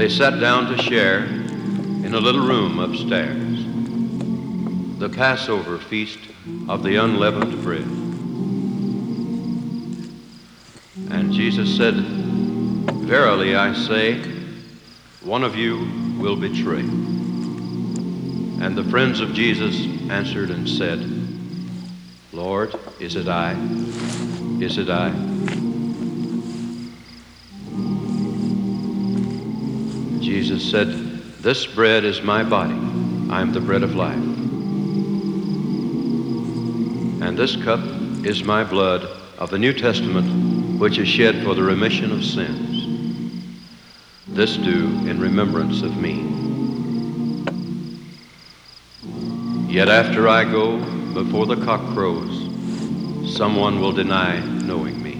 they sat down to share in a little room upstairs the Passover feast of the unleavened bread. And Jesus said, "Verily I say, one of you will betray." And the friends of Jesus answered and said, "Lord, is it I? Is it I?" Jesus said, "This bread is my body. I am the bread of life. And this cup is my blood of the New Testament, which is shed for the remission of sins. This do in remembrance of me. Yet after I go, before the cock crows, someone will deny knowing me."